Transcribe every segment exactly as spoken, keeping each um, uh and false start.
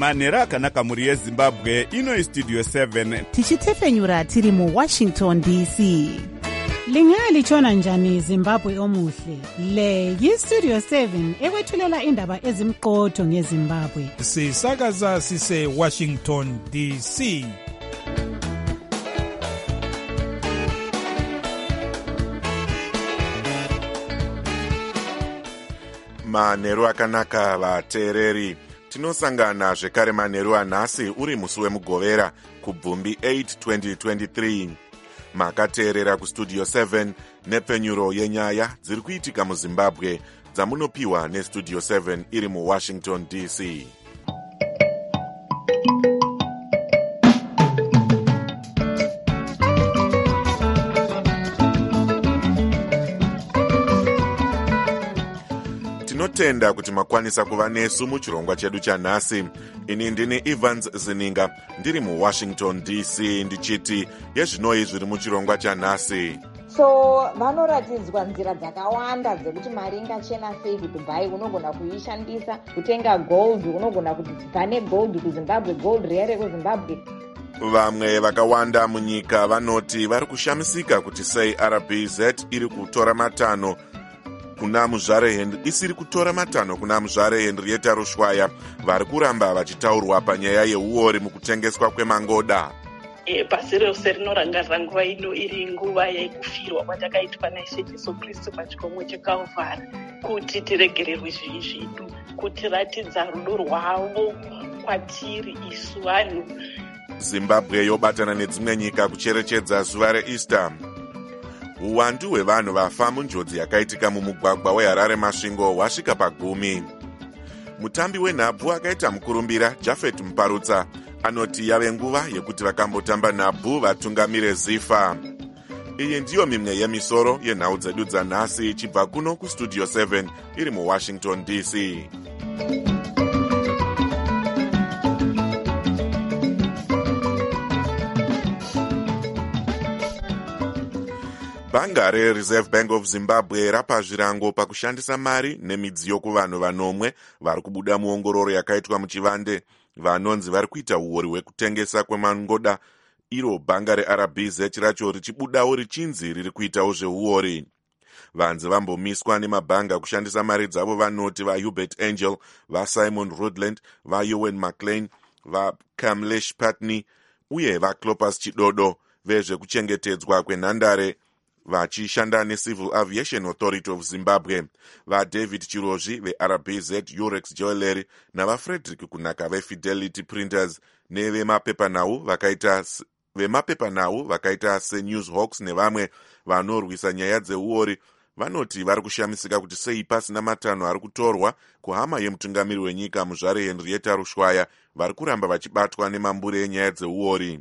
manheru akanaka mhuri yezimbabwe. Ino istudio seven tichitefenyura tiri muwashington D C. Lingalitshona njani Zimbabwe omuhle? Le yistudio seven ekwethulela indaba ezimqotho ngeZimbabwe. Sisakaza sise Washington D C. Manheru akanaka vateereri. Tinosangana zvekare manheru anhasi uri musi wemugovera kubvumbi eight twenty twenty-three. Makateerera kustudio seven nepfenyuro yenyaya dziri kuitika muZimbabwe dzamunopiwa nestudio seven iri muWashington D C. Tinotenda kuti makwanisa kuva nesu muchirongwa chedu chanhasi. Ini ndini Evans Zininga ndiri muWashington D C ndichiti yezvinoi zviri muchirongwa chanhasi. So vanoratidzwa nzira dzakawanda dzekuti mari ingachena sei kuDubai. Unogona kuishandisa kutenga gold, unogona kuti pane gold kuZimbabwe, gold rere kuZimbabwe. Vamwe vakawanda munyika vanoti vari kushamisika kuti sei R B Z iri kutora matanho kuna muzvare Henry isiri kutora matanho kuna muzvare Henrietta Rushwaya vari kuramba vachitaurwa panyaya yeuori mukutengeswa kwemangoda. E, pasi rose rinorangarira nguva ino iri nguva yekufirwa kwatakaitwa naIshe Jesu Kristu pachikomo cheKalvari, kuti tiregererwe zvivi zvedu, kuti ratidza rudo rwavo kwatiri isu vanhu. Zimbabwe yobatana nedzimwe nyika kucherechedza zuva reEaster. Uwandu hwevanhu vafa munjodzi yakaitika mumugwagwa weHarare Masvingo hwasvika pagumi. Mutambi wenhabvu akaita mukurumbira Japhet Muparutsa anoti yave nguva yekuti vakambotamba nhabvu vatungamire zifa. Iyi ndiyo mimwe yemisoro yenhau dzedu dzanhasi ichibva kuno kustudio seven iri muWashington D C. Bhanga reReserve Bank of Zimbabwe rapa zvirango pakushandisa mari nemidziyo kuvanhu vanomwe vari kubuda muongororo yakaitwa muchivande vanonzi vari kuita uori hwekutengesa kwemangoda, iro bhanga reR B Z racho richibudawo richinzi riri kuitawo zveuori. Vanzi vambomiswa nemabhanga kushandisa mari dzavo vanoti vaHubert Angel, vaSimon Rudland, vaEwan McLean, vaKamlesh Patney uye vaClopas Chidodo vezvekuchengetedzwa kwenhandare vachishanda neCivil Aviation Authority of Zimbabwe, vaDavid Chirozvi veR B Z Urex Jewelry navaFrederick Kunaka veFidelity Printers nevemapepanhau vakaita vemapepanhau vakaita seNewsHawks nevamwe vanorwisa nyaya dzeuori vanoti vari kushamisika kuti sei pasina matanho ari kutorwa kuhama yemutungamiri wenyika muzvare Henrietta Rushwaya vari kuramba vachibatwa nemambure enyaya dzeuori.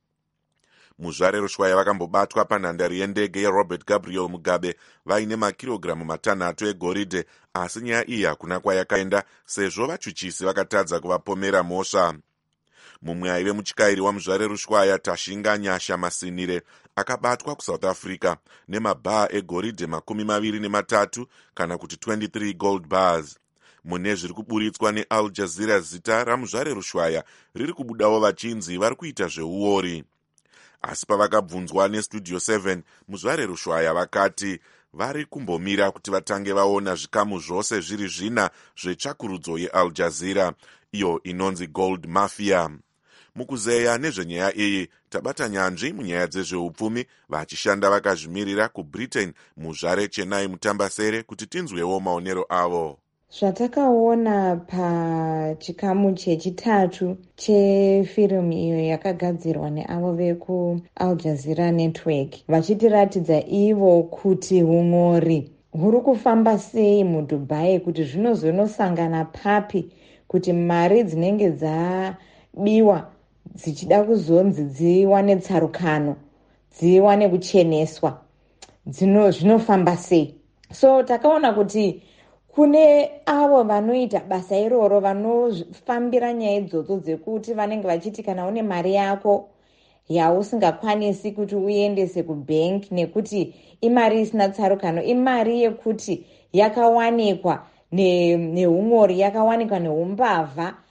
Muzvare Rushwaya vakambobatwa panhandare yendege yeRobert Gabriel Mugabe vaine makirogiramu matanhatu egoridhe, asi nyaya iyi hakuna kwayakaenda sezvo vachuchisi vakatadza kuvapomera mhosva. Mumwe aive mutyiri wamuzvare Rushwaya, Tashinga Nyasha Masinire, akabatwa kuSouth Africa nemabhaa egoridhe makumi maviri nematatu kana kuti twenty-three gold bars. Mune zviri kuburitswa neAl Jazeera, zita ramuzvare Rushwaya riri kubudawo vachinzi vari kuita zveuori. Asi pavakabvunzwa nestudio seven, muzvare Rushwaya vakati vari kumbomira kuti vatange vaona zvikamu zvose zviri zvina zvetsvakurudzo yeAl Jazeera, iyo inonzi Gold Mafia. Mukuzeya nezvenyaya iyi, tabata nyanzvi munyaya dzezveupfumi vachishanda vakazvimirira kuBritain muzvare Chenai Mutambasere kuti tinzwewo maonero avo. Zvatakaona pachikamu chechitatu chefirimu iyo yakagadzirwa neavo vekuAl Jazeera Network, vachitiratidza ivo kuti humori huri kufamba sei muDubai, kuti zvinozonosangana papi kuti mari dzinenge dzabiwa dzichida kuzonzi dziwane tsarukano, dziwane kucheneswa, dzino zvinofamba sei. So takaona kuti kune avo vanoita basa iroro, vanofambira nyaya idzodzo dzekuti vanenge vachiti kana une mari yako yausingakwanisi kuti uendese kubank nekuti imari isina tsarukano, imari yekuti yakawanikwa neumori, yakawanikwa neumbavha,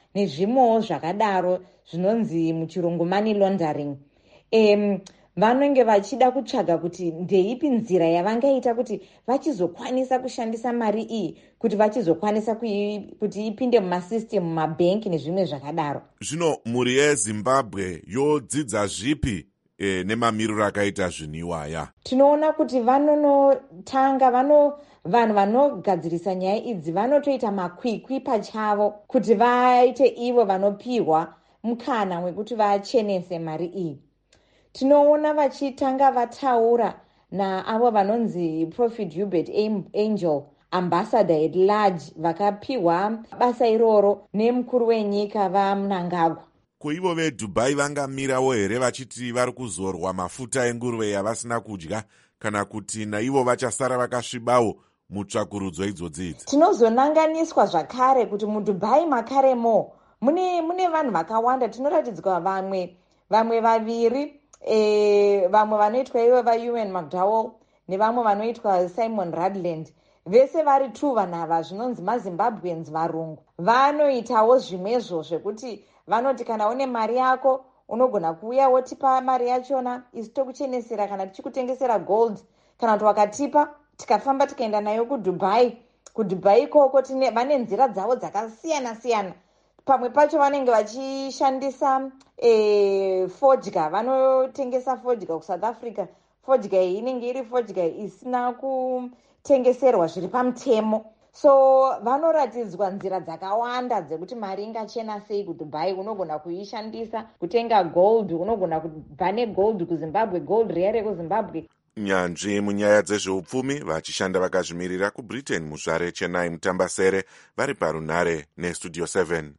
nezvimwewo zvakadaro zvinonzi muchirungu money laundering. Um, vanenge vachida kutsvaga kuti ndeipi nzira yavangaita kuti vachizokwanisa kushandisa mari iyi kuti vachizokwanisa kuti ipinde mumasystem, mumabhenki nezvimwe zvakadaro. Zvino mhuri yeZimbabwe yodzidza zvipi e, nemamiriro akaita zviniwaya? Tinoona kuti vanonotanga vano vanhu vanogadzirisa nyaya idzi vanotoita makwikwi pachavo kuti vaite ivo vanopiwa mukana wekuti vachenese mari iyi. Tinoona vachitanga vataura naavo vanonzi Prophet Hubert Angel, ambassador at large, vakapiwa basa iroro nemukuru wenyika vaMnangagwa. Kuivo veDubai vangamirawo here vachiti vari kuzorwa mafuta enguruve yavasina kudya, kana kuti naivo vachasara vakasvibawo mutsvakurudzo idzodzidzi? Tinozonanganiswa zvakare kuti muDubai makaremo mune mune vanhu vakawanda. Tinoratidzwa vamwe vamwe vaviri E, vamwe vanoitwa ivo vaEwan McDowell nevamwe vanoitwa Simon Radland, vese vari tu vanhu ava zvinonzi maZimbabweans varungu. Vanoitawo zvimwezvo zvekuti vanoti kana une mari yako unogona kuuya wotipa mari yachona isi tokuchenesera kana tichikutengesera gold, kana kuti wakatipa tikafamba tikaenda nayo kuDubai. KuDubai ikoko vane nzira dzavo dzakasiyana siyana. Pamwe pacho vanenge vachishandisa e, fodya, vanotengesa fodya kuSouth Africa. Fodya iyi inenge iri fodya isina kutengeserwa zviri pamutemo. So vanoratidzwa nzira dzakawanda dzekuti mari ingachena sei kuDubai. Unogona kuishandisa kutenga gold, unogona kubva negold kuZimbabwe, gold riyare kuZimbabwe. Nyanzvi munyaya dzezveupfumi vachishanda vakazvimirira kuBritain, muzvare Chennai Mutambasere, vari parunhare neStudio seven.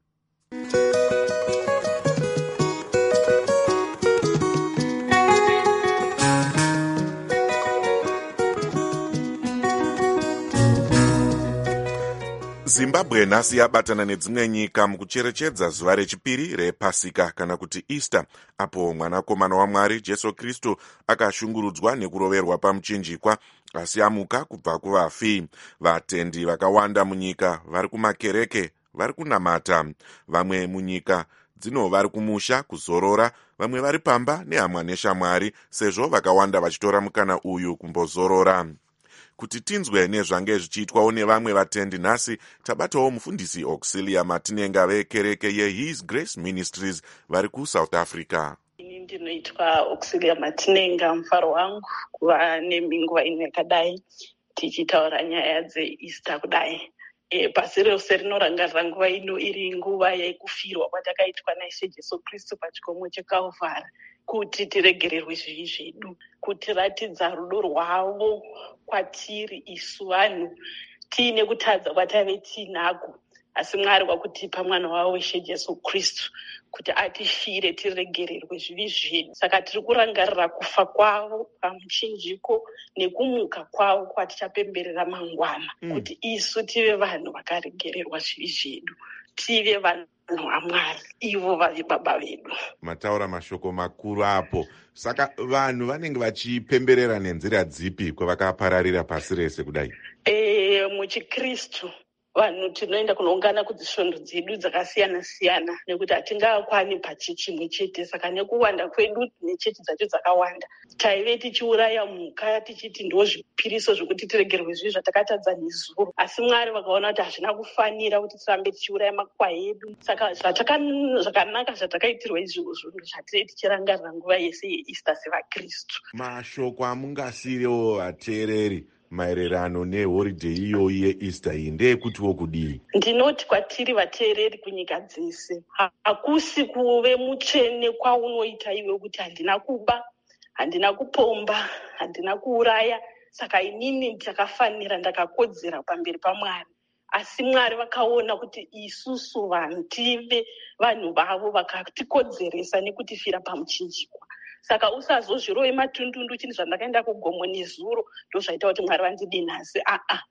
Zimbabwe nhasi yabatana nedzimwe nyika mukucherechedza zuva rechipiri rePasika kana kuti Easter, apo mwanakomana waMwari Jesu Kristu akashungurudzwa nekuroverwa pamuchinjikwa asi amuka kubva kuvafi. Vatendi vakawanda munyika vari kumakereke, vari kunamata. Vamwe munyika dzino vari kumusha kuzorora, vamwe vari pamba nehamwa neshamwari, sezvo vakawanda vachitora mukana uyu kumbozorora. Kuti tinzwe nezvange zvichiitwawo nevamwe vatendi nhasi, tabatawo mufundisi Auxilia Matinenga vekereke yeHis Grace Ministries vari kuSouth Africa. Ini ndinoitwa Auxilia Matinenga. Mufaro wangu kuva neminguva ino yakadai tichitaura nyaya dzeEaster kudai. E, pasi rose rinorangarira nguva ino iri nguva yekufirwa kwatakaitwa naIshe Jesu Kristu pachikomo cheKalvari, kuti tiregererwe zvivi zvedu, kutiratidza rudo rwavo kwatiri isu vanhu tiine kutadza kwatave tinako, asi Mwari wakutipa mwana wavo Ishe Jesu Kristu kuti atifire tiregererwe zvivi zvedu. Saka tiri kurangarira kufa kwavo pamuchinjiko nekumuka kwavo kwatichapemberera mangwana, mm. kuti isu tive vanhu vakaregererwa zvivi zvedu, tive vanhu vaMwari, ivo vavi baba vedu. Mataura mashoko makuru apo. Saka vanhu vanenge vachipemberera nenzira dzipi kwavakapararira pasi rese kudai? E, muchiKristu vanhu tinoenda kunoungana kudzisvondo dzedu dzakasiyana siyana, nekuti hatingakwani pachechi chimwe chete. Saka nekuwanda kwedu nechechi dzacho dzakawanda, taive tichiuraya mhuka tichiti ndo zvipiriso zvokuti tiregerwe zvivi zvatakatadza nezuro. Asi Mwari vakaona kuti hazvina kufanira kuti tirambe tichiuraya makwai edu. Saka zvakanaka zvatakaitirwa izvozvo zvatiri tichirangarira nguva yese yeEaster sevaKristu. Mashoko amungasirewo vateereri maererano nehoridhe iyoyi yeEaster iyi ndeyekutiwo kudii? Ndinoti kwatiri vateereri kunyika dzese, hakusi kuve mutsvene kwaunoita iwe kuti handina kuba, handina kupomba, handina kuuraya, saka inini ndakafanira, ndakakodzera pamberi paMwari. Asi Mwari vakaona kuti isusu vanhu tive vanhu vavo, vakatikodzeresa nekutifira pamuchinjikwa. Saka usazozvirove matundundu chini zvandakaenda kugomo nezuro ndozvaita kuti Mwari vandidi nhasi. Aa,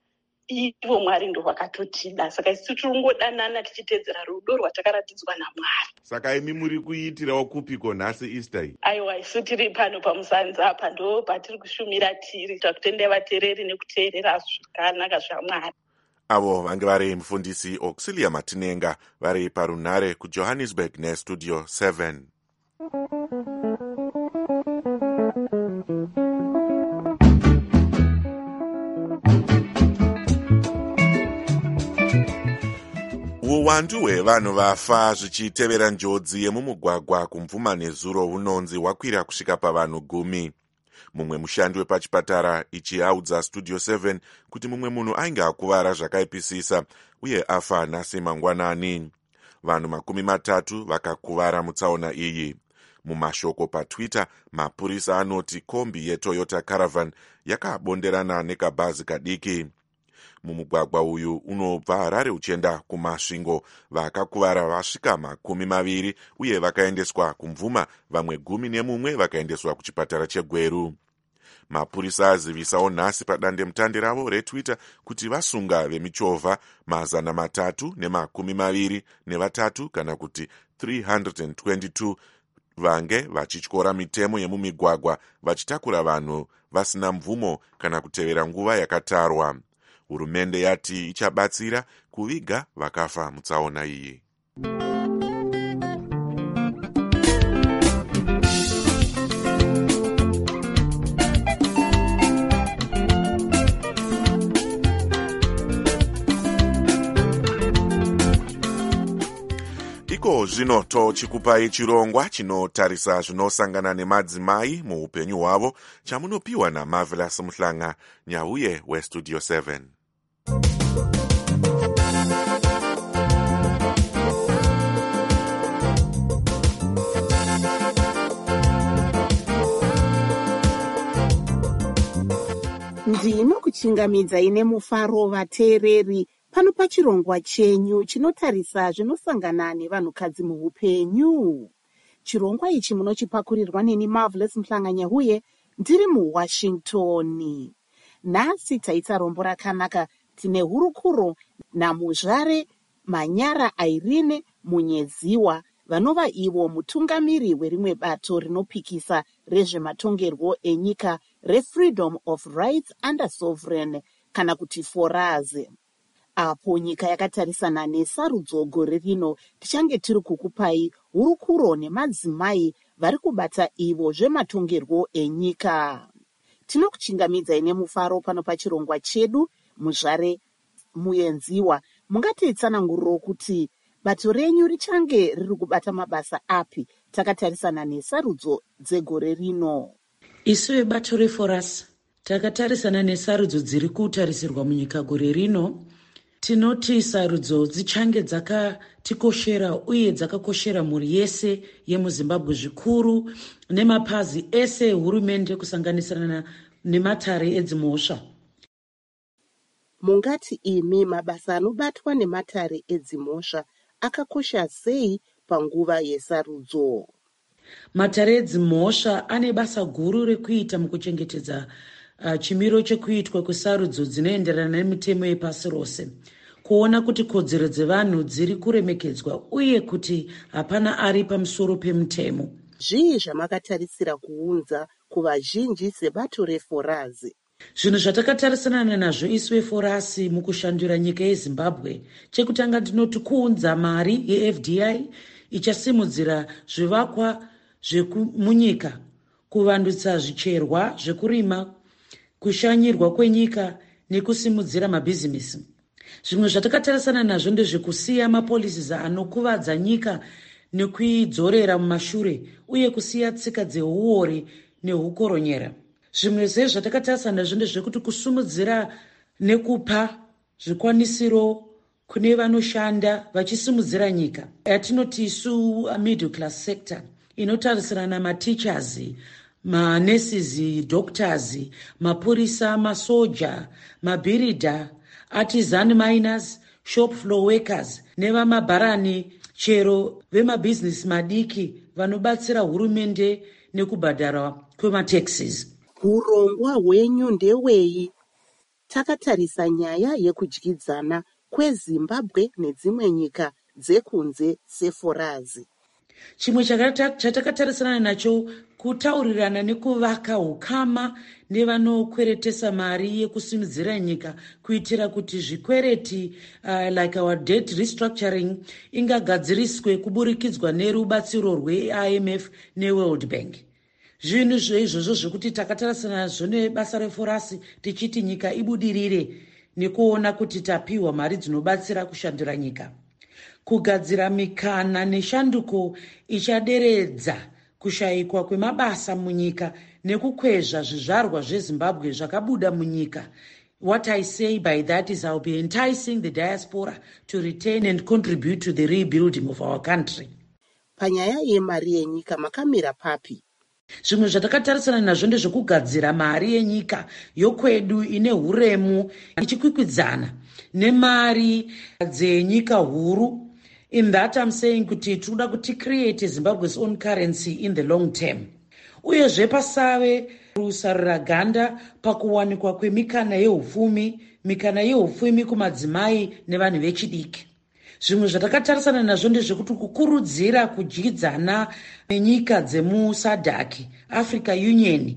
ivo Mwari ndo vakatotida. Saka isu tirongodanana tichitedzera rudo rwatakaratidzwa naMwari. Saka imi muri kuitirawo kupiko nhasi Easter iyi? Aiwa, isu tiri pano pamusanza apa ndo patiri kushumira tiri, takutendea vateereri nekuteerera zvakanaka zvaMwari. avo vange vari mufundisi Auxilia Matinenga vari parunhare kuJohannesburg nestudio seven. Uwandu hwevanhu vafa zvichitevera njodzi yemumugwagwa kumvuma nezuro hunonzi hwakwira kusvika pavanhu gumi. Mumwe mushandi wepachipatara ichi audza studio seven kuti mumwe munhu ainge akuvara zvakaipisisa uye afa nhasi mangwanani. Vanhu makumi matatu vakakuvara mutsaona iyi. Mumashoko patwitter, mapurisa anoti kombi yeToyota Caravan yakabonderana nekabhazi kadiki. Mumugwagwa uyu unobva Harare uchienda kumasvingo vakakuvara vasvika makumi maviri uye vakaendeswa kumvuma, vamwe gumi nemumwe vakaendeswa kuchipatara cheGweru. Mapurisa azivisawo nhasi padandemutande ravo reTwitter kuti vasunga vemichovha mazana matatu nemakumi maviri nevatatu kana kuti three hundred twenty-two vange vachityora mitemo yemumigwagwa vachitakura vanhu vasina mvumo kana kutevera nguva yakatarwa. Hurumende yati ichabatsira kuviga vakafa mutsaona iyi. Iko zvino tochikupai chirongwa chinotarisa zvinosangana nemadzimai muupenyu hwavo chamunopiwa naMarvelous Muhlanga, nyauye westudio seven. Ndinokuchingamidzai nemufaro vateereri pano pachirongwa chenyu chinotarisa zvinosangana nevanhukadzi muupenyu. Chirongwa ichi munochipakurirwa neni Marvelous Muhlanga, nyauye ndiri muWashington. Nhasi taita rombo rakanaka. Tine hurukuro naMuzvare Manyara Irene Munyeziwa, vanova ivo mutungamiri werimwe bato rinopikisa rezvematongerwo enyika reFreedom of Rights Under Sovereign kana kuti Foraze. Apo nyika yakatarisana nesarudzo gore rino, tichange tiri kukupai hurukuro nemadzimai vari kubata ivo zvematongerwo enyika. Tinokuchingamidzai nemufaro pano pachirongwa chedu. Muzvare Muyenziwa, mungatitsananguriro kuti bato renyu richange riri kubata mabasa api takatarisana nesarudzo dzegore rino? Isu vebato reForasi takatarisana nesarudzo dziri kutarisirwa munyika gore rino. Tinoti sarudzo dzichange dzakatikoshera uye dzakakoshera mhuri yese yemuZimbabwe, zvikuru nemapazi ese hurumende kusanganisirana nematare edzimhosva. Mungati imi mabasa anobatwa nematare edzimhosva akakosha sei panguva yesarudzo? Matare edzimhosva ane basa guru rekuita mukuchengetedza uh, chimiro chekuitwa kwesarudzo dzinoenderana nemitemo yepasi rose, kuona kuti kodzero dzevanhu dziri kuremekedzwa uye kuti hapana ari pamusoro pemutemo. Zvii zvamakatarisira kuunza kuvazhinji sebato reForazi? Zvinhu zvatakatarisana nazvo isu veForasi mukushandura nyika yeZimbabwe, chekutanga ndinoti kuunza mari yeF D I ichasimudzira zvivakwa zvekumunyika, kuvandutsa zvicherwa zvekurima, kushanyirwa kwenyika nekusimudzira mabhizimisi. Zvimwe zvatakatarisana nazvo ndezvekusiya mapolisi anokuvadza nyika nekuidzorera mumashure uye kusiya tsika dzeuore nehukoronyera. Zvimwe zvezvo zvatakatarisana nazvo ndezvekuti kusumudzira nekupa zvikwanisiro kune vanoshanda vachisimudzira nyika yatinoti isu middle class sector, inotarisirana mateachers, manurses, doctors, mapurisa, masoja, mabirida, artisan miners, shop floor workers, nevamabharani, chero vemabusiness madiki vanobatsira hurumende nekubhadharwa kwemataxes. Urongwa hwenyu ndewei? Takatarisa nyaya yekudyidzana kweZimbabwe nedzimwe nyika dzekunze seForazi. Chimwe chatakatarisana nacho kutaurirana nekuvaka ukama nevanokweretesa mari yekusimudzira nyika kuitira kuti zvikwereti uh, like our debt restructuring ingagadziriswe kuburikidzwa nerubatsiro rwe-I M F neWorld Bank. Zvinhu zveizvozvo zvekuti takatarisana nazvo nebasa reforasi tichiti nyika ibudirire nekuona kuti tapiwa mari dzinobatsira kushandura nyika. Kugadzira mikana neshanduko ichaderedza kushayikwa kwemabasa munyika nekukwezva zvizvarwa zveZimbabwe zvakabuda munyika. What I say by that is I'll be enticing the diaspora to retain and contribute to the rebuilding of our country. Panyaya yemari yenyika makamira papi? Zvimwe zvatakatarisana nazvo ndezvekugadzira mari yenyika yokwedu ine huremu ichikwikwidzana nemari dzenyika huru. In that I'm saying kuti tinoda kuti create Zimbabwe's own currency in the long term. Uyezve pasave rusarura ganda pakuwanikwa kwemikana yeupfumi, mikana yeupfumi kumadzimai nevanhu vechidiki. Zvimwe zvatakatarisana nazvo ndezvekuti kukurudzira kudyidzana nenyika dzemusadhaki, Africa Union,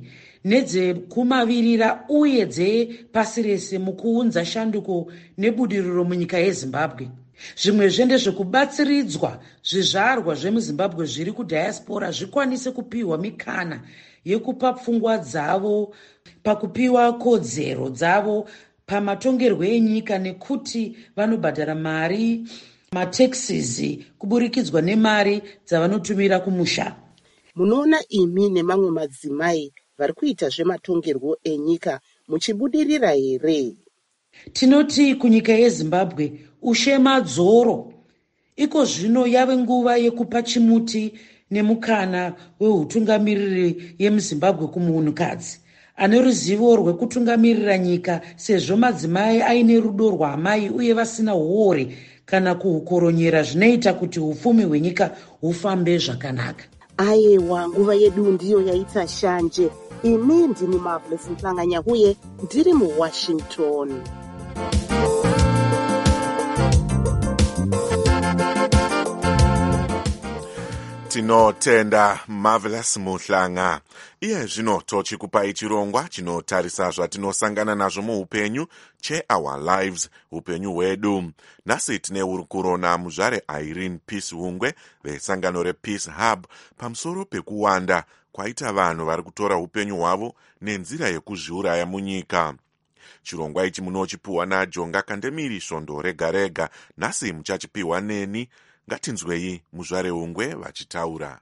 nedzekumavirira uye dzepasi rese mukuunza shanduko nebudiriro munyika yeZimbabwe. Zvimwe zvende zvekubatsiridzwa zvizvarwa zvemuZimbabwe zviri kudiaspora zvikwanise kupiwa mikana yekupa pfungwa dzavo pakupiwa kodzero dzavo pamatongerwo enyika nekuti vanobhadhara mari mataxes kuburikidzwa nemari dzavanotumira kumusha. Munoona imi nemamwe madzimai vari kuita zvematongerwo enyika muchibudirira here? Tinoti kunyika yeZimbabwe ushema dzoro. Iko zvino yave nguva yekupa chimuti nemukana wehutungamiriri yemuZimbabwe kumunhukadzi ane ruzivo rwekutungamirira nyika, sezvo madzimai aine rudo rwaamai uye vasina uore kana kuhukoronyera zvinoita kuti upfumi hwenyika hufambe zvakanaka. Aiwa, nguva yedu ndiyo yaita shanje. Imi ndini Marvelous Mhlanganya uye ndiri muWashington. Tinotenda Marvelous Muhlanga. Iye zvino tochikupai chirongwa chinotarisa zvatinosangana nazvo muupenyu che Our Lives, upenyu hwedu. Nasi tine urukuro namuzvare Irene Peace Hungwe vesangano rePeace Hub pamusoro pekuwanda kwaita vanhu vari kutora upenyu hwavo nenzira yekuzviuraya munyika. Chirongwa ichi munochipiwa naJonga Kandemiri svondo rega rega. Nasi muchachipiwa neni. Ngatinzwei muzvare Hungwe vachitaura.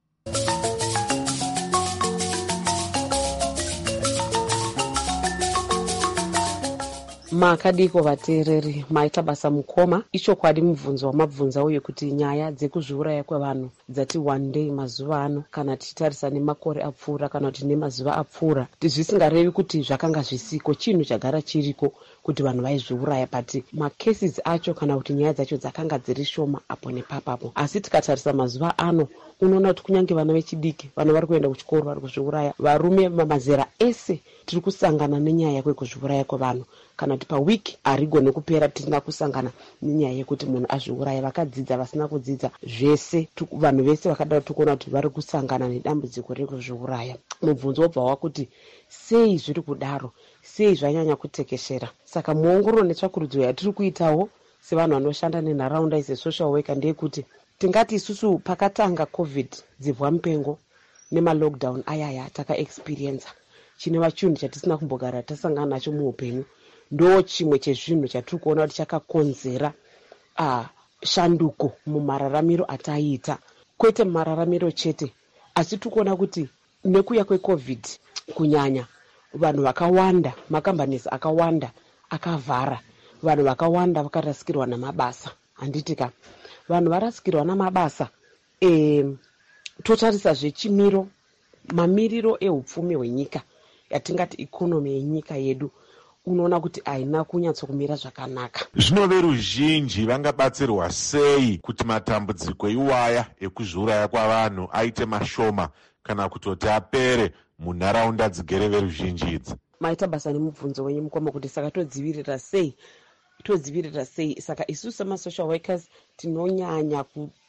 Makadiko vateereri, maita basa mukoma. Ichokwadi mubvunzo wamabvunza uye kuti nyaya dzekuzviuraya kwevanhu dzati one day mazuva ano, kana tichitarisa nemakore apfuura kana kuti nemazuva apfuura, zvisingarevi kuti zvakanga zvisiko, chinhu chagara chiriko kuti vanhu vaizviuraya, pati macases acho kana kuti nyaya dzacho dzakanga dziri shoma apo nepapapo. Asi tikatarisa mazuva ano, unoona kuti kunyange vana vechidiki, vana vari kuenda kuchikoro vari kuzviuraya, varume mamazera ese tiri kusangana nenyaya yekuzviuraya kwevanhu. Kana kuti pawiki harigone kupera tisina kusangana nenyaya yekuti munhu azviuraya. Vakadzidza, vasina kudzidza, zvese vanhu vese vakadaro tikuona kuti vari kusangana nedambudziko rekuzviuraya. Mubvunzo wobva wakuti sei zviri kudaro, sei zvanyanya kutekeshera. Saka muongororo netsvakurudzo yatiri kuitawo sevanhu vanoshanda nenharaunda ise social worker ndeyekuti tingati isusu pakatanga covid dzibva mupengo nemalockdown ayaya takaexperienza, chineva chinhu chatisina kumbogara tasangana nacho muupenyu. Ndo chimwe chezvinhu chatiri kuona kuti chakakonzera uh, shanduko mumararamiro ataita. Kwete mumararamiro chete, asi tikuona kuti nekuya kwecovid kunyanya vanhu vakawanda, makambanisi akawanda akavhara, vanhu vakawanda vakarasikirwa namabasa. Handitika vanhu varasikirwa namabasa, e, totarisa zvechimiro, mamiriro ehupfumi hwenyika yatingati ikonomi yenyika yedu, unoona kuti haina kunyatsokumira zvakanaka. Zvino veruzhinji vangabatsirwa sei kuti matambudziko iwaya ekuzviuraya kwavanhu aite mashoma kana kutoti apere munharaunda dzigere veruzhinji idzi? Maita basa nemubvunzo wenyu mukoma kuti saka todzivirira sei todzivirira sei. Saka isusu samasocial workers tinonyanya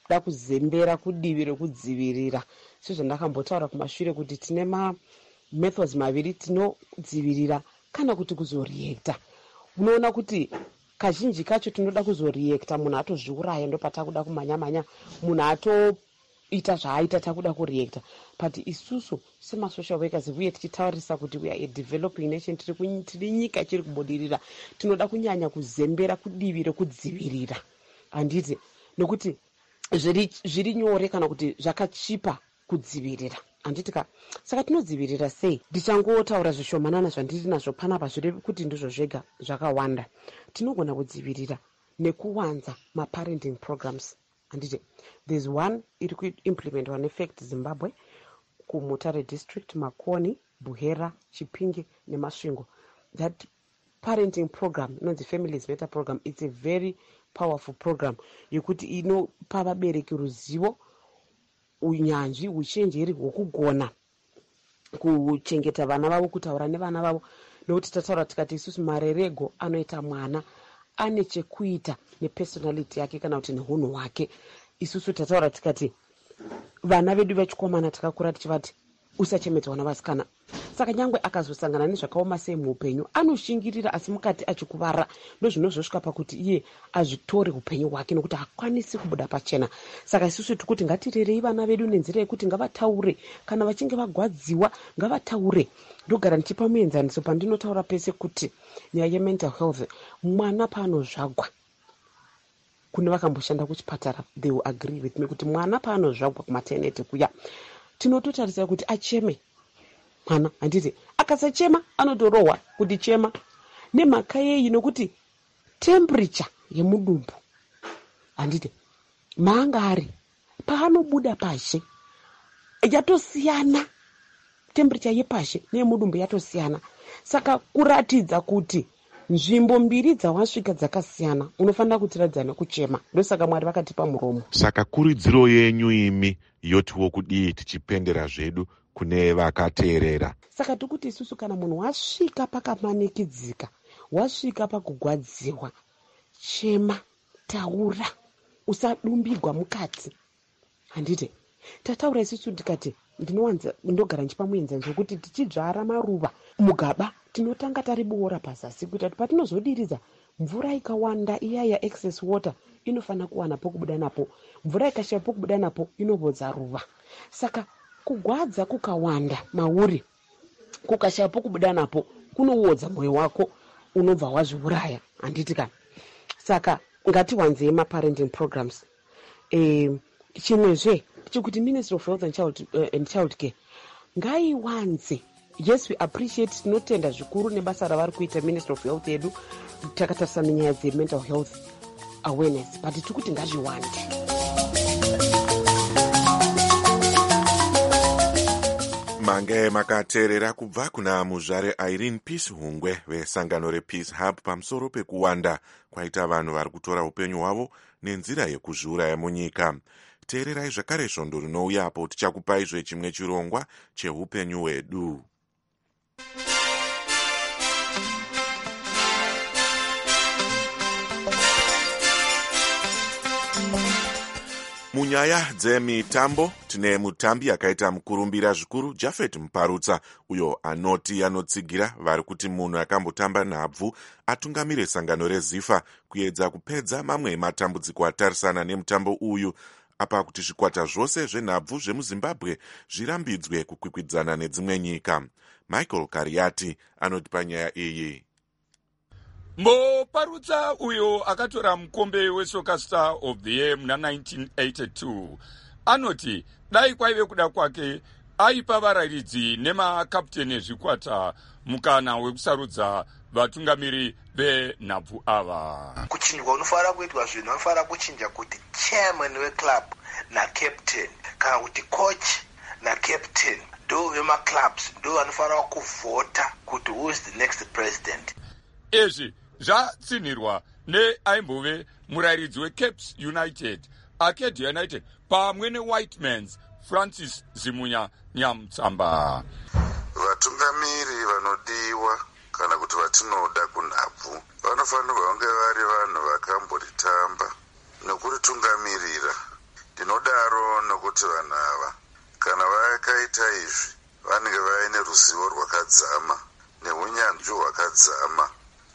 tinoda kuzembera kudivi rekudzivirira sezvandakambotaura kumashure kuti tine mamethods maviri, tinodzivirira kana kuti kuzoreacta. Unoona kuti kazhinji kacho tinoda kuzoreacta, munhu atozviuraya ndopatakuda kumhanya-mhanya, munhu atoita zvaaita takuda kureacta. But isusu semasocial workers uye tichitaurisa kuti we are a developing nation, tiri nyika chiri kubudirira, tinoda kunyanya kuzembera kudivi rekudzivirira, handiti, nekuti zviri nyore kana kuti zvakachipa kudzivirira, handiti ka. Saka tinodzivirira sei? Ndichangotaura zvishomanana zvandiri nazvo panapa zviri kuti ndizvo zvega zvakawanda. Tinogona kudzivirira nekuwanza maparenting programs, handiti. There's one iri kuimplementwa neFACT Zimbabwe kuMutare district, Makoni, Buhera, Chipinge neMasvingo. That parenting program, inonzi Families Matter program, it's a very powerful program yekuti inopa vabereki ruzivo, unyanzvi, uchenjeri hwekugona kuchengeta vana vavo, kutaura nevana vavo. Nokuti tataura tikati isusu marerego anoita mwana ane chekuita nepersonality yake kana kuti neunhu hwake. Isusu tataura tikati vana vedu vechikomana takakura tichivati usachemedza vana vasikana. Saka nyangwe akazosangana nezvakaoma sei muupenyu anoshingirira, asi mukati achikuvara ndozvinozosvika pakuti iye azvitore upenyu hwake nokuti hakwanisi kubuda pachena. Saka isusu tikuti ngatirerei vana vedu nenzira yekuti ngavataure, kana vachinge vagwadziwa ngavataure. Ndogara ndichipa muenzaniso pandinotaura pese kuti nyaya yemental health, mwana paanozvagwa, kune vakamboshanda kuchipatara, they will agree with me kuti mwana paanozvagwa kumaternity kuya, tinototarisa kuti acheme mwana, handiti. Akasachema anotorohwa kuti chema. Nemhaka yeyi nokuti temperature yemudumbu, handiti, maanga ari paanobuda pashe yatosiyana, temperature yepashe neyemudumbu yatosiyana. Saka kuratidza kuti nzvimbo mbiri dzawasvika dzakasiyana, unofanira kutiradza nekuchema. Ndosaka Mwari vakatipa muromo. Saka kuridziro yenyu imi yotiwo kudii tichipendera zvedu kune vakateerera. Saka tikuti isusu kana munhu wasvika pakamanikidzika, wasvika pakugwadziwa, chema, taura, usadumbigwa mukati, handiti. Tataura isusu tikati ndinowanza ndogara nchipa muenzaniso zvokuti tichidzvara maruva mugaba tinotanga tariboora pazasi kuita kuti patinozodiridza mvura ikawanda iya ya excess water inofana kuwana pokubuda napo, mvura ikashaya pokubuda napo inovodza ruva. Saka kugwadza kukawanda mauri, kukashaya pokubuda napo kunovodza moyo wako, unobva wazviuraya, handiti kana. Saka ngatiwanzei maparenting programs. Eh, chimwezve chekuti Ministry of Health and Child, uh, and Child Care ngaiwanze. Yes, we appreciate, tinotenda zvikuru nebasa ravari kuita Ministry of Health yedu takatarisa nenyaya dze mental health awareness, but tikuti ngazviwande. Mange makateerera kubva kuna muzvare Irene Peace Hungwe vesangano rePeace Hub pamusoro pekuwanda kwaita vanhu vari kutora upenyu hwavo nenzira yekuzviuraya munyika. Teererai zvakare svondo rinouyapo tichakupaizve chimwe chirongwa cheupenyu hwedu. Munyaya dzemitambo tine mutambi akaita mukurumbira zvikuru Jafet Muparutsa, uyo anoti anotsigira vari kuti munhu akambotamba nhabvu atungamire sangano reZIFA kuedza kupedza mamwe matambudziko atarisana nemutambo uyu, apa kuti zvikwata zvose zvenhabvu zvemuZimbabwe zvirambidzwe kukwikwidzana nedzimwe nyika. Michael Kariati anoti panyaya iyi. Muparutsa uyo akatora mukombe weSoccer Star of the Year muna nineteen eighty-two anoti dai kwaive kuda kwake aipa vararidzi nemakapteni ezvikwata mukana wekusarudza vatungamiri venhabvu ava. Kuchinjwa unofanira kuitwa zvinhu, unofanira kuchinja kuti chairman weclub nacaptain kana kuti coach nacaptain ndo vemaclubs ndo vanofanira kuvhota kuti who is the next president. Izvi zvatsinhirwa neaimbove murayiridzi weCaps United, Arcadia United pamwe neWhiteman's Francis Zimunya Nyamutsamba. Vatungamiri vanodiwa kana kuti vatinoda kunhabvu vanofanirwa kunge vari vanhu vakamboritamba nokuritungamirira. ndinodaro nokuti vanhu ava kana vakaita izvi vanenge vaine ruzivo rwakadzama neunyanzvi hwakadzama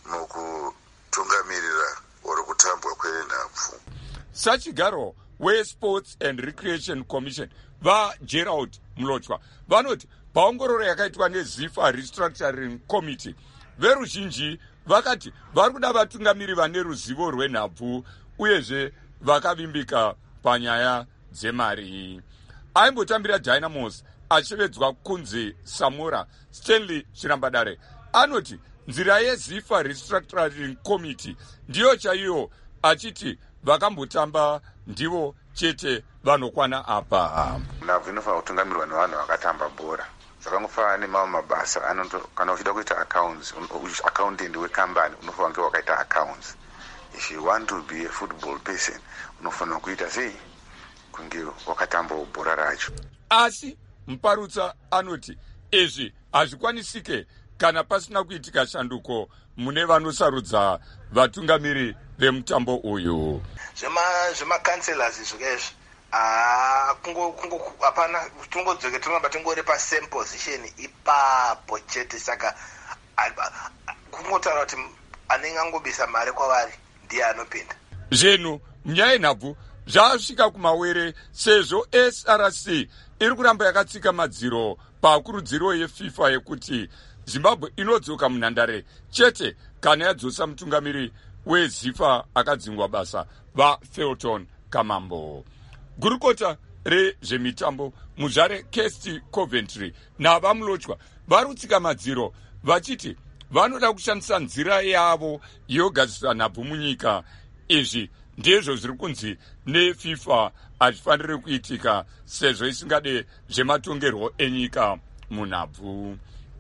mukutungamirira uri kutambwa kwenhabvu. Sachigaro weSports and Recreation Commission vaGerald Mlotshwa vanoti paongororo yakaitwa neZIFA Restructuring Committee veruzhinji vakati vari kuda vatungamiri vane ruzivo rwenhabvu uyezve vakavimbika panyaya dzemari. Aimbotambira Dynamos achivedzwa kunzi Samora Stanley Chirambadare anoti nzira yeZIFA Restructuring Committee ndiyo chaiyo, achiti vakambotamba ndivo chete vanokwana apa. Nhabvu inofanira kutungamirwa nevanhu vakatamba bhora. Zvakangofanana nemamwe mabasa anoto kana uchida kuita accounts, accountant wekambani unofanira kunge wakaita accounts. If you want to be a football person unofanira kuita sei kunge wakatamba bhora racho. Asi Muparutsa anoti izvi hazvikwanisike kana pasina kuitika shanduko mune vanosarudza vatungamiri vemutambo uyu. Zvemakanselas izvokezvo Ah, kungo kungo hapana tungodzoke tunobva tingori pa same position ipapo chete, saka kungotaura kuti anenge angobisa mari kwavari ndiye anopinda. Zvenu munyaya yenhabvu zvasvika kumawere sezvo S R C iri kuramba yakatsika madziro pakurudziro yeFIFA yekuti Zimbabwe inodzoka munhandare chete kana yadzosa mutungamiri weZIFA akadzingwa basa vaFelton Kamambo. Gurukota rezvemitambo muzvare Kesti Coventry navaMlotshwa varutsika madziro vachiti vanoda kushandisa nzira yavo yogadzisa nhabvu munyika. Izvi ndizvo zviri kunzi neFIFA hazvifaniri kuitika sezvo isingade zvematongerwo enyika munhabvu.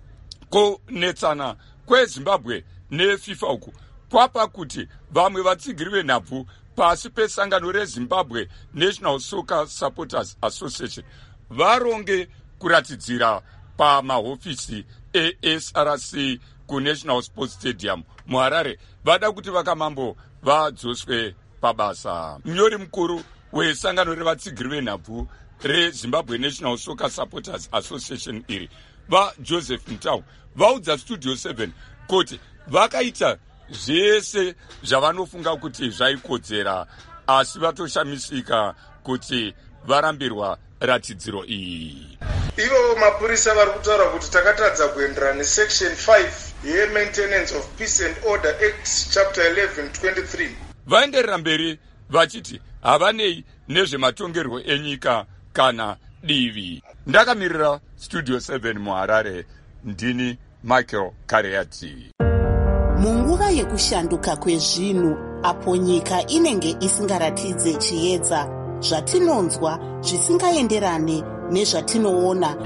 Kunetsana kweZimbabwe neFIFA uku kwapa kuti vamwe vatsigiri venhabvu pasi pesangano reZimbabwe National Soccer Supporters Association varonge kuratidzira pamahofisi eS R C kuNational Sports Stadium muHarare vada kuti vakamambo vadzoswe pabasa. Munyori mukuru wesangano revatsigiri venhabvu reZimbabwe National Soccer Supporters Association iri vaJoseph Mtau vaudza Studio seven kuti vakaita zvese zvavanofunga kuti zvaikodzera asi vatoshamisika kuti varambirwa ratidziro iyi. Ivo mapurisa vari kutaura kuti takatadza kuenderana nesection five ye-Maintenance of Peace and Order Act chapter eleven twenty-three. Vaenderera mberi vachiti havanei nezvematongerwo enyika kana divi. Ndakamirira Studio seven muHarare, ndini Michael Kareati. Munguva yekushanduka kwezvinhu apo nyika inenge isingaratidze chiedza, zvatinonzwa zvisingaenderane nezvatinoona,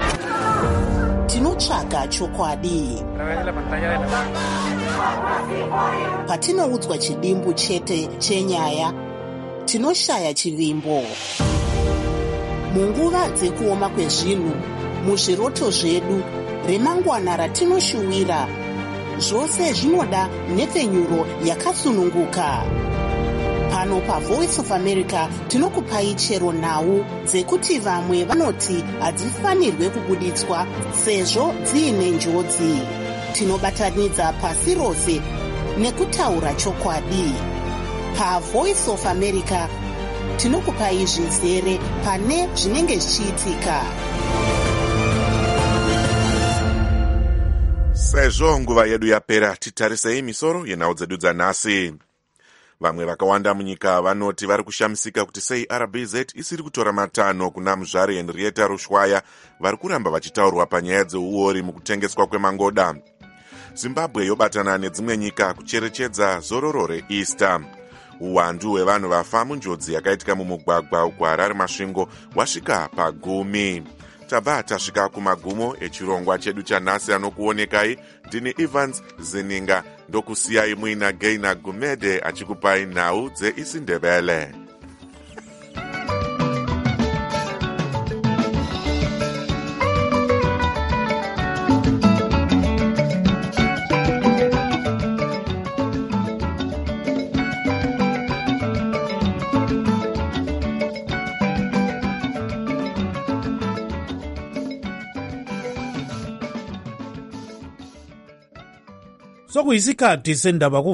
tinotsvaga chokwadi. Patinoudzwa chidimbu chete chenyaya, tinoshaya chivimbo. Munguva dzekuoma kwezvinhu, muzviroto zvedu, remangwana ratinoshuwira, zvose zvinoda nhepfenyuro yakasununguka. Pano paVoice of America tinokupai chero nhau dzekuti vamwe vanoti hadzifanirwe kubuditswa sezvo dziine njodzi. Tinobatanidza pasi rose nekutaura chokwadi. PaVoice of America tinokupai zvizere pane zvinenge zvichiitika. Sezvo nguva yedu yapera, titarisei misoro yenhau dzedu dzanhasi. Vamwe vakawanda munyika vanoti vari kushamisika kuti sei R B Z isiri kutora matanho kuna muzvare Henrietta Rushwaya vari kuramba vachitaurwa panyaya dzeuori mukutengeswa kwemangoda. Zimbabwe yobatana nedzimwe nyika kucherechedza zororo reEaster. Uwandu hwevanhu vafa munjodzi yakaitika mumugwagwa kuHarare Masvingo wasvika pagumi. Tabva tasvika kumagumo echirongwa chedu chanhasi anokuonekai. Ndini Evans Zininga, ndokusiyai muina Gaina Gumede achikupai nhau dzeIsindebele. sokuyisikhathi sendaba